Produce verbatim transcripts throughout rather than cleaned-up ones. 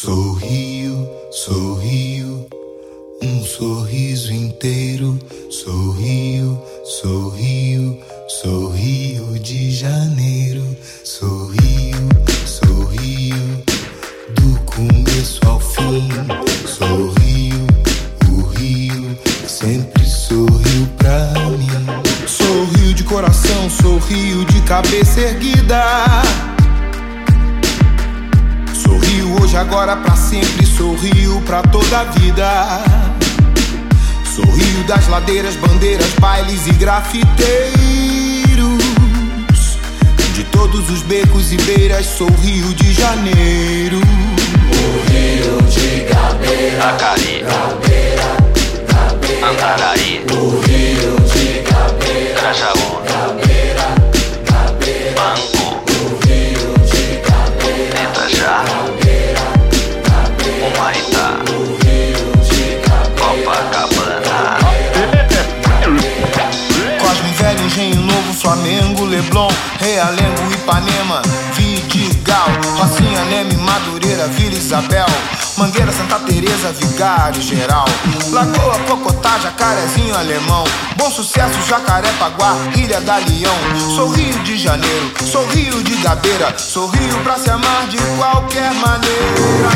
Sou Rio, sou Rio, um sorriso inteiro. Sou Rio, sou Rio, sou Rio de Janeiro. Sou Rio, sou Rio, do começo ao fim. Sou Rio, o Rio sempre sorriu pra mim. Sou Rio de coração, sou Rio de cabeça erguida. Sou Rio hoje, agora, pra sempre. Sou Rio pra toda a vida. Sou Rio das ladeiras, bandeiras, bailes e grafiteiros. De todos os becos e beiras, sou Rio de Janeiro. O Rio de Gabeira, Acari, Gabeira, Gabeira, Andaraí, o Rio de Gabeira, Grajaú, Gabeira, Gabeira, Bangu, o Rio de Gabeira, Itajá, Gabeira, Gabeira, Humaitá, o Rio de Gabeira, Copacabana, Cosme Velho, Engenho Novo, Flamengo, Leblon, Realengo, Ipanema, Vidigal, Rocinha, Leme, Madureira, Vila Isabel, Mangueira, Santa Teresa, Vigário Geral, Lagoa, Cocotá, Jacarezinho, Alemão, Bom Sucesso, Jacarepaguá, Ilha Galeão. Sou Rio de Janeiro, sou Rio de Gabeira, sou Rio pra se amar de qualquer maneira.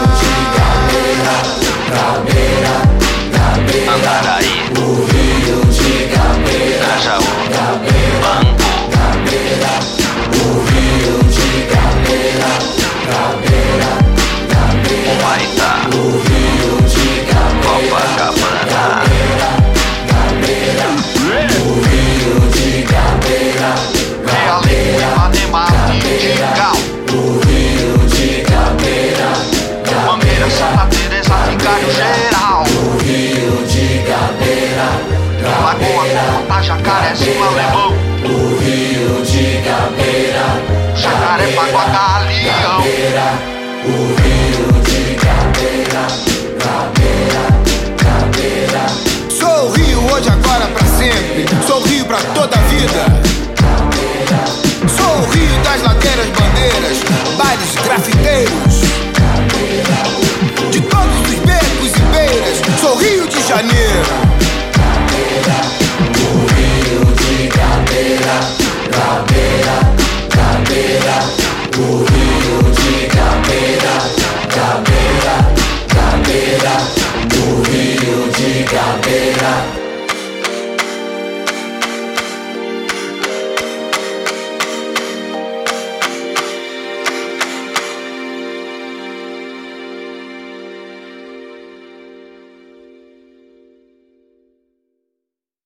Gabeira, Gabeira, Andaraí, o Rio de Gabeira, Grajaú, Gabeira, Bangu, Gabeira, o Rio de Gabeira, Gabeira, Gabeira, Humaitá, o Rio de Gabeira, Copacabana, Gabeira, o Rio de Gabeira, Realengo, Ipanema, Vidigal, o Rio de Gabeira, Mangueira, Santa Teresa, Vigário Geral, o Rio de Gabeira, Lagoa, Cocotá, Jacarezinho, Alemão, o Rio de Gabeira, Jacarepaguá, Galeão, o Rio de Gabeira, Gabeira, Gabeira, Sou Rio hoje, agora, pra sempre. Sou Rio pra toda a vida. Sou Rio das ladeiras, bandeiras, bailes, grafiteiros.